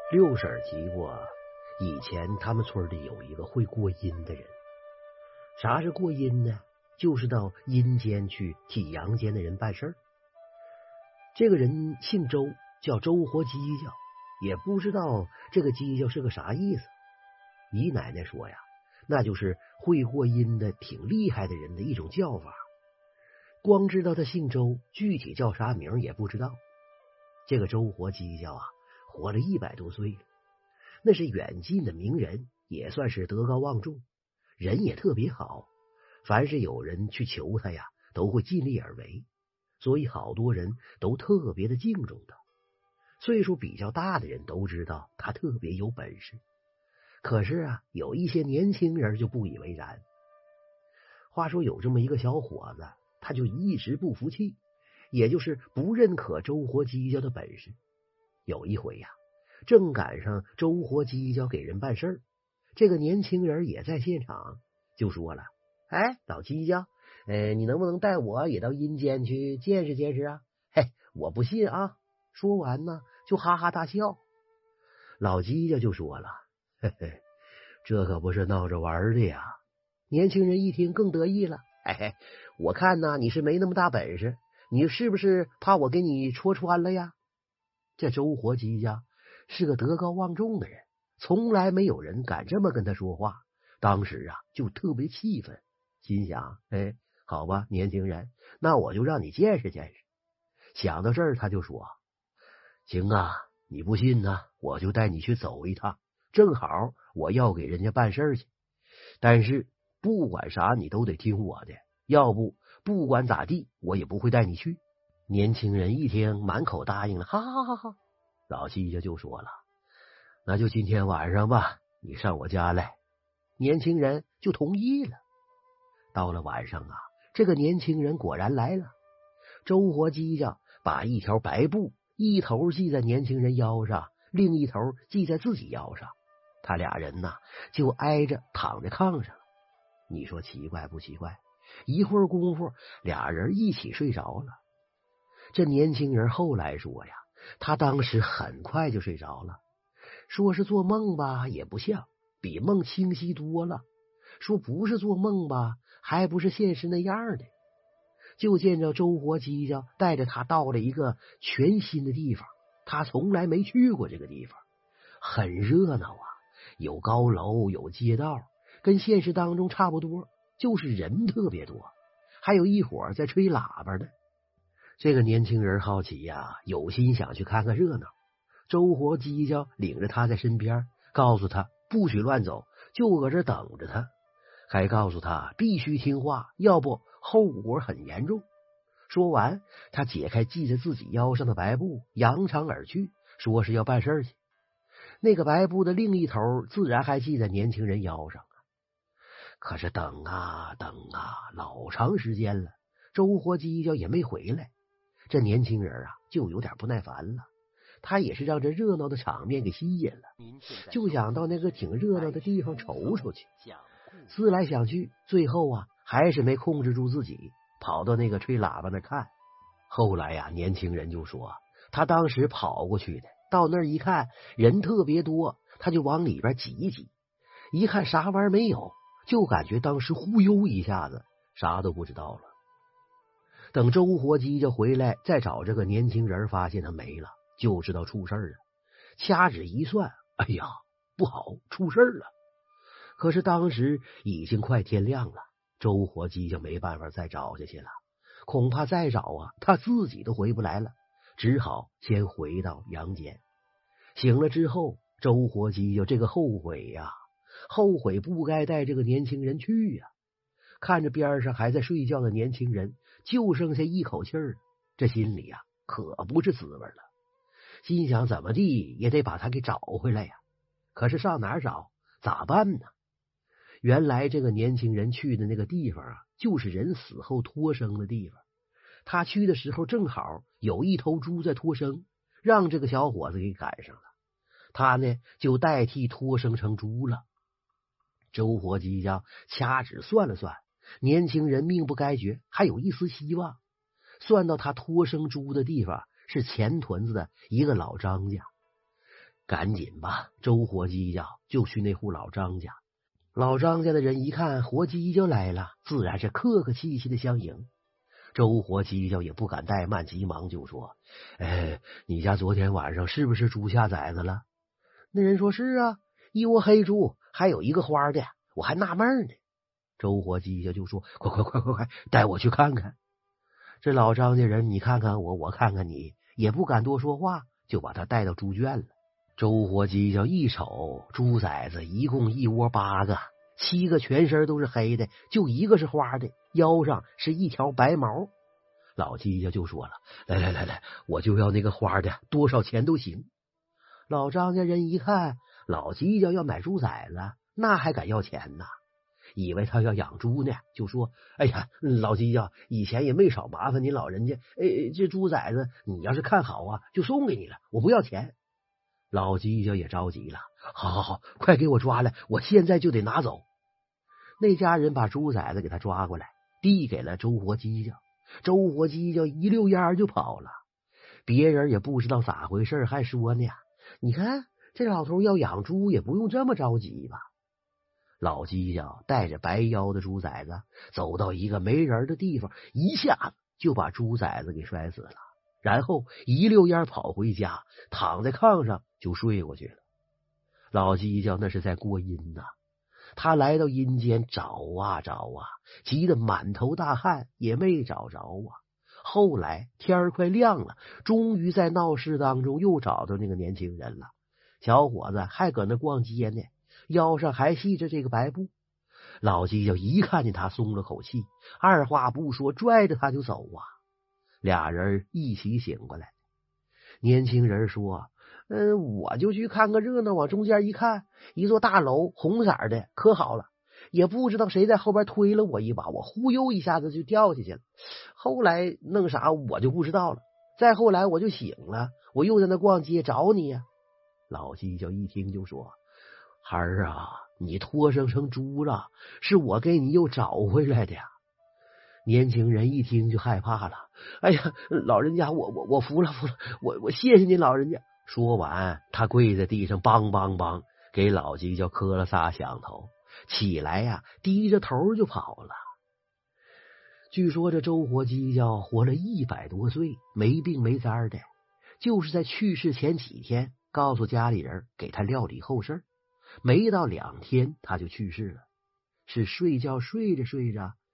六婶提过，以前他们村里有一个会过阴的人。啥是过阴呢？就是到阴间去替阳间的人办事儿。这个人姓周，叫周活犄角，也不知道这个犄角是个啥意思。姨奶奶说呀，那就是会过阴的挺厉害的人的一种叫法。光知道他姓周，具体叫啥名也不知道。这个周活犄角啊，活了100多岁了，那是远近的名人，也算是德高望重，人也特别好。凡是有人去求他呀，都会尽力而为，所以好多人都特别的敬重他。岁数比较大的人都知道他特别有本事，可是啊，有一些年轻人就不以为然。话说有这么一个小伙子，他就一直不服气，也就是不认可周活犄角的本事。有一回呀，正赶上周活犄角给人办事儿，这个年轻人也在现场，就说了：“哎，老犄角，你能不能带我也到阴间去见识见识啊？嘿，我不信啊！”说完呢，就哈哈大笑。老犄角就说了：“嘿嘿，这可不是闹着玩的呀！”年轻人一听更得意了：“嘿嘿，我看呢，你是没那么大本事，你是不是怕我给你戳穿了呀？”这周活犄角是个德高望重的人，从来没有人敢这么跟他说话。当时啊，就特别气愤，心想：好吧，年轻人，那我就让你见识见识。想到这儿，他就说：“行啊，你不信呢，我就带你去走一趟，正好我要给人家办事去。但是不管啥，你都得听我的，要不管咋地，我也不会带你去。”年轻人一听，满口答应了，哈哈哈哈。老犄角就说了：“那就今天晚上吧，你上我家来。”年轻人就同意了。到了晚上啊，这个年轻人果然来了。周活犄角把一条白布一头系在年轻人腰上，另一头系在自己腰上，他俩人呐就挨着躺在炕上了。你说奇怪不奇怪？一会儿功夫，俩人一起睡着了。这年轻人后来说呀，他当时很快就睡着了，说是做梦吧也不像，比梦清晰多了；说不是做梦吧，还不是现实那样的。就见着周活犄角带着他到了一个全新的地方，他从来没去过这个地方，很热闹啊，有高楼有街道，跟现实当中差不多，就是人特别多，还有一伙在吹喇叭的。这个年轻人好奇呀，有心想去看看热闹。周活犄角领着他在身边，告诉他不许乱走，就搁这等着他，还告诉他必须听话，要不后果很严重。说完，他解开系在自己腰上的白布，扬长而去，说是要办事去。那个白布的另一头自然还系在年轻人腰上啊。可是等啊等啊，老长时间了，周活犄角也没回来。这年轻人啊，就有点不耐烦了。他也是让这热闹的场面给吸引了，就想到那个挺热闹的地方瞅瞅去。思来想去，最后啊，还是没控制住自己，跑到那个吹喇叭那看。后来呀，年轻人就说，他当时跑过去的，到那儿一看，人特别多，他就往里边挤一挤，一看啥玩意儿没有，就感觉当时忽悠一下子，啥都不知道了。等周活犄角回来再找这个年轻人，发现他没了，就知道出事了。掐指一算，哎呀，不好，出事了。可是当时已经快天亮了，周活犄角没办法再找下去了，恐怕再找啊，他自己都回不来了，只好先回到阳间。醒了之后，周活犄角这个后悔呀，后悔不该带这个年轻人去呀。看着边上还在睡觉的年轻人，就剩下一口气儿，这心里呀可不是滋味了。心想怎么地也得把他给找回来呀，可是上哪儿找，咋办呢？原来这个年轻人去的那个地方啊，就是人死后脱生的地方。他去的时候正好有一头猪在脱生，让这个小伙子给赶上了。他呢就代替脱生成猪了。周活犄角掐指算了算，年轻人命不该绝，还有一丝希望。算到他脱生猪的地方是前屯子的一个老张家， 赶紧吧，周活鸡脚就去那户老张家。老张家的人一看活鸡脚来了，自然是客客气气的相迎。周活鸡脚也不敢怠慢，急忙就说：“你家昨天晚上是不是猪下崽子了？”那人说：“是啊，一窝黑猪，还有一个花的，我还纳闷呢。”周活鸡脚就说：“快，带我去看看。”这老张家人你看看我，我看看你，也不敢多说话，就把他带到猪圈了。周活鸡脚一瞅，猪崽子一共一窝8个，7个全身都是黑的，就一个是花的，腰上是一条白毛。老鸡脚就说了：“来，我就要那个花的，多少钱都行。”老张家人一看老鸡脚要买猪崽子，那还敢要钱呢？以为他要养猪呢，就说：“哎呀，老鸡脚以前也没少麻烦您老人家，这猪崽子你要是看好啊，就送给你了，我不要钱。”老鸡脚也着急了：“好，快给我抓来，我现在就得拿走。”那家人把猪崽子给他抓过来，递给了周活鸡脚。周活鸡脚一溜烟就跑了。别人也不知道咋回事，还说呢：“你看这老头要养猪也不用这么着急吧。”老鸡脚带着白腰的猪崽子走到一个没人的地方，一下子就把猪崽子给摔死了，然后一溜烟跑回家，躺在炕上就睡过去了。老鸡脚那是在过阴呐，他来到阴间找啊，急得满头大汗，也没找着啊。后来天快亮了，终于在闹市当中又找到那个年轻人了。小伙子还搁那逛街呢，腰上还系着这个白布。老鸡脚一看见他，松了口气，二话不说拽着他就走啊。俩人一起醒过来。年轻人说：“我就去看个热闹，往中间一看，一座大楼，红色的，可好了，也不知道谁在后边推了我一把，我忽悠一下子就掉下去了。后来弄啥我就不知道了。再后来我就醒了，我又在那逛街找你呀。”老鸡脚一听就说：“孩儿啊，你脱生成猪了，是我给你又找回来的呀。”年轻人一听就害怕了：“哎呀，老人家，我服了，我谢谢您老人家。”说完，他跪在地上，梆给老鸡脚磕了仨响头，起来呀，低着头就跑了。据说这周活鸡脚活了100多岁，没病没灾的，就是在去世前几天告诉家里人给他料理后事，没到2天他就去世了。是睡觉睡着